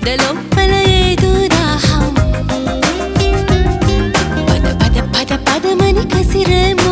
ఎదలోపల ఏదో దాహం పద పద పద పదమని కసిరేమో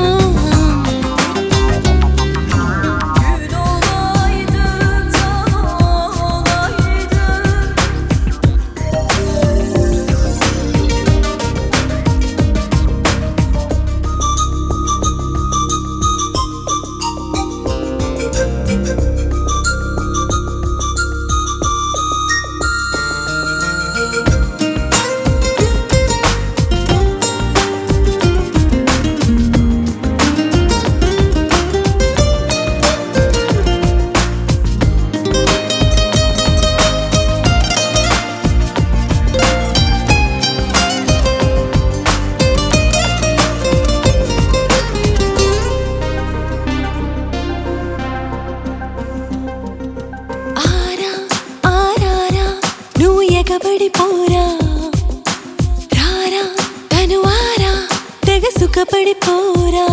పడిపోరా రారా తనువారా తెగ సుఖపడిపోరా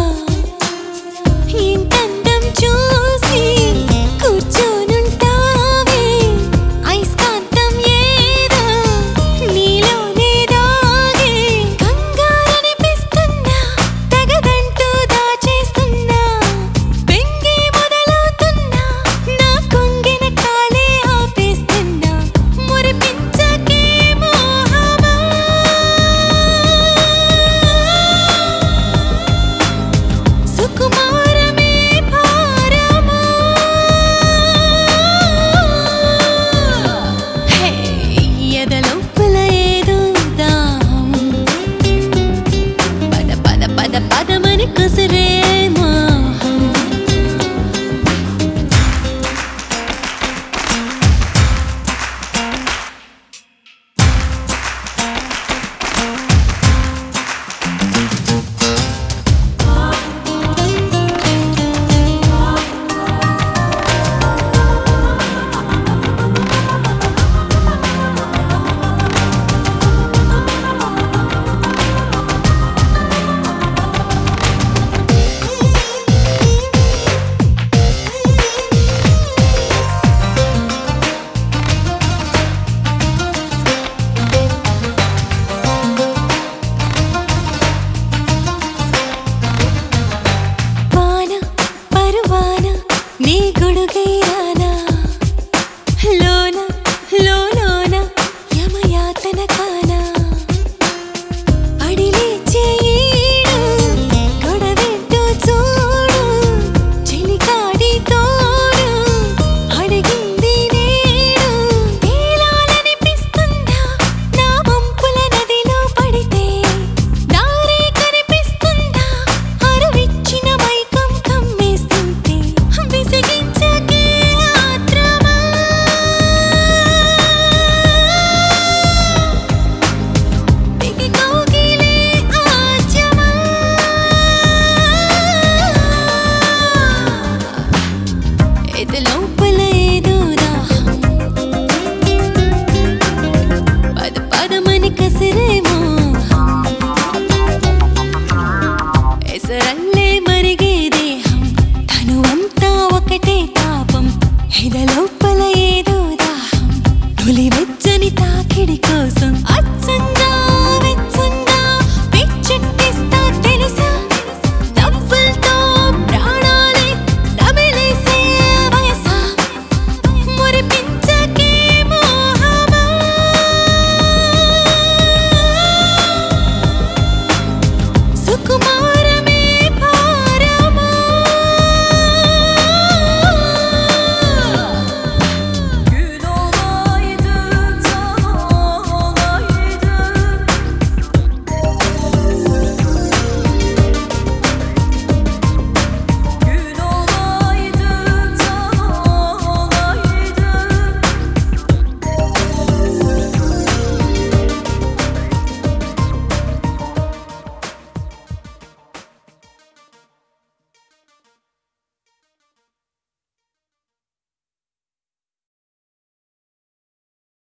ఇంతందం చూసి కూర్చోనుంటావే ఐస్కాంతం ఏదో నీలోనే దాగే కంగారనిపిస్తున్నా తగదంటూ దాచేస్తున్నా బెంగే మొదలవుతున్నా నా కొంగిన కాలే ఆపేస్తున్నా మురిపించకే మోహమా సుకుమారమే భారమా హే ఎదలోపల ఏదో దాహం పద పద పద పదమని కసిరే మోహం నీ గొడుగైరానా లోన లోన యమయాతన కానా అడిలేచే ఈడు గొడవెంటో చూడు చెలికాడి తోడు అడిగింది నేడు తేలాలనిపిస్తుందా నా వంపుల నదిలో పడితే దారే కనిపిస్తుందా అరువిచ్చిన మైకం కమ్మేస్తుంటే విసిగించకే ఆత్రమా దిగి కౌగిలే ఆచమా ఎదలోపల ఏదో దాహం పద పదమని కసిరే మోహం ఎసరల్లే మరిగే దేహం తనువంతా ఒకటే తాపం ఎదలోపల ఏదో దాహం నులివెచ్చని తాకిడి కోసం అచ్చంగా